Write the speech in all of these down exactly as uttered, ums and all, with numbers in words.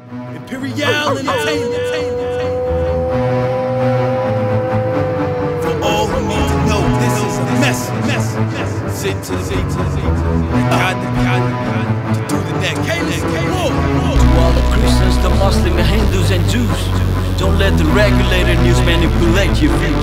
Imperial Entertainment. For all who need to know, this is a mess, mess, mess. Sit to the beat, to the beat. God, God, God, to do the neck. K-Neck, K-Neck. To all the Christians, the Muslims, the Hindus and Jews, don't let the regulator news manipulate your views.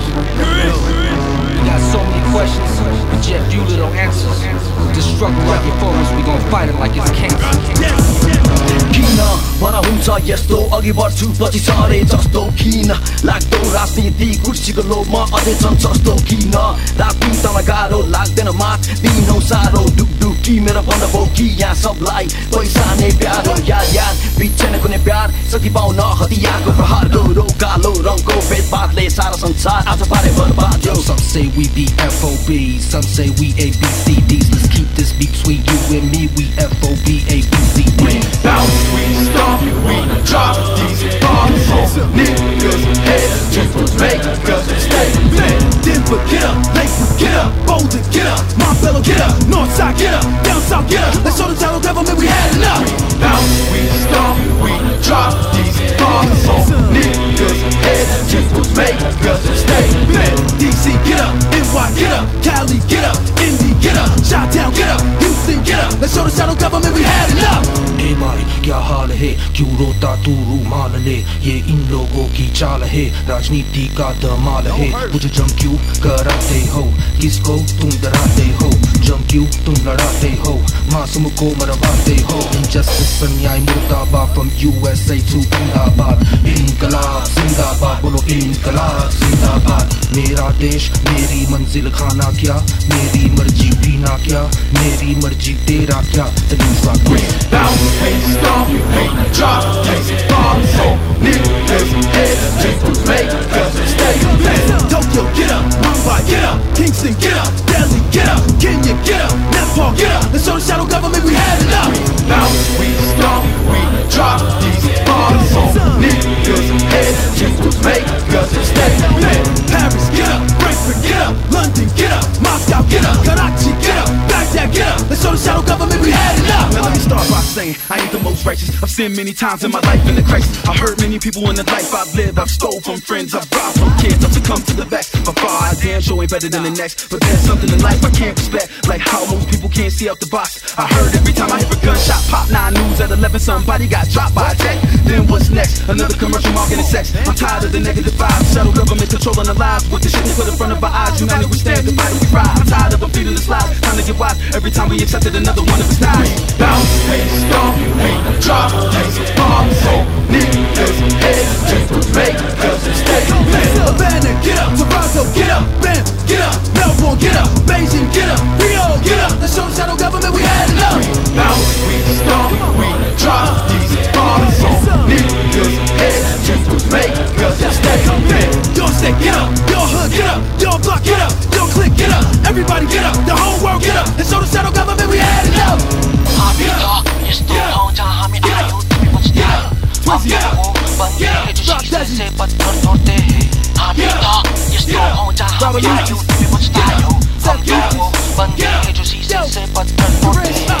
We got so many questions, but yet few little answers. Destructive like your forests, we gon' fight it like it's cancer. किन भन हुन्छ यस्तो अघि बढ्छु पछि सरे जस्तो किन लाग्दो राजनीति कुर्सीको लोभमा अझै छन् सस्तो किन राजनीतिमा गाह्रो लाग्दैन मात दिनौ साह्रो डुकडुकी मेरो भन्न भो कि यहाँ सबलाई पैसा नै प्यारो यार यार बिचेन कुनै प्यार शक्ति पाउन हतियारको प्रहार गोरो कालो रङको भेदभावले सारा संसार आज पारे बर्बाद यो Some say we be F O B, some say we A B C Ds. Let's keep this between you and me. We F O B A B C D. We bounce, we stomp, we drop these bombs on niggas' heads just to make us stay. Then forget up, Lakewood get up, Boulder get up, Montbello get up, Northside get up, down south get up. Let's show the general government we had enough. We bounce, we stomp, we drop these bombs on niggas' heads just to make us stay. D C get up, N Y get up, Cali get up, Indy get up, Chi-Town get up, Houston get up. Let's show the shadow government we had enough. Hey भाई क्या हाल है क्यों रोता तू रूमाल ले ये इन लोगों की चाल है राजनीति का धमाल है मुझे जम क्यों कराते हो किसको तुम डराते हो जम क्यों तुम लड़ाते हो मासूम को मरवाते हो injustice अन्याय मुर्दाबाद from U S A to जिंदाबाद इनकलाब जिंदाबाद बोलो इनकलाब जिंदाबाद मेरा देश मेरी मंजिल खाना क्या मेरी मर्जी पीना क्या मेरी मर्जी तेरा क्या Bounce, we stomp, we drop these bombs on niggas' heads just to make us stay. Tokyo get up, Mumbai get up, Kingston get up, Delhi get up, Kenya get up, Nepal get up. Let's show the shadow government we had enough. Bounce, we stomp, we drop these bombs on niggas' heads just to make us stay. Paris get up, Frankfurt get up, London get up, Moscow get up, Karachi get up, Baghdad get up. Let's show the shadow government we had enough. Now let me start by saying I ain't the most righteous. I've sinned many times in my life in the crisis. I hurt many people in the life I've lived. I've stole from friends, I've robbed from kids. I've succumbed to the vex. My far I damn sure ain't better than the next. But there's something in life I can't respect, like how most people can't see out the box. I heard every time I hear a gunshot pop. Nine news at eleven, somebody got dropped by a tech. Then what's next? Another commercial marketing sex. I'm tired of the negative vibes. Shadow government controlling our lives. With the shit they put in front of our eyes. United we stand, divided we ride. I'm tired of them feeding us lies. Time to get wise. Every time we accepted another one of his ties. Bounce, we stomp, we drop these bombs on niggas' heads just to make us stay. Havana get up, Toronto get up, Bam get up, Melbourne get up, Beijing get up, Rio get up. Let's show the shadow government we had enough. Bounce, we stomp, we drop these bombs on niggas' heads just to make us stay. Your state get up, your hood get up, your block get up, your clique get up, everybody get up, the whole world get up. Let's show the shadow government we had enough. हामी त यस्तो पाउँछ हामी आयो तिमी बच्दै हो बन्दी Jussi से पत्थर तोड़ते हैं हामी त यस्तो पाउँछ हामी आयो तिमी बच्दै हो बन्दी जुसी से पत्थर तोड़ते हैं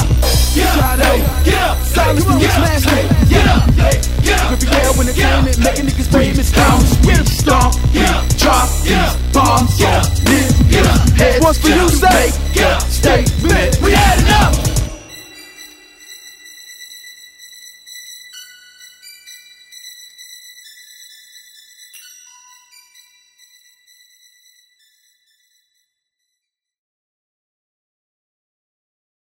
Get up, silence the mixed master. Get up, get up. Every day when entertainment, making niggas famous. Bounce, we stomp, we drop these bombs on niggas' heads. Once for you,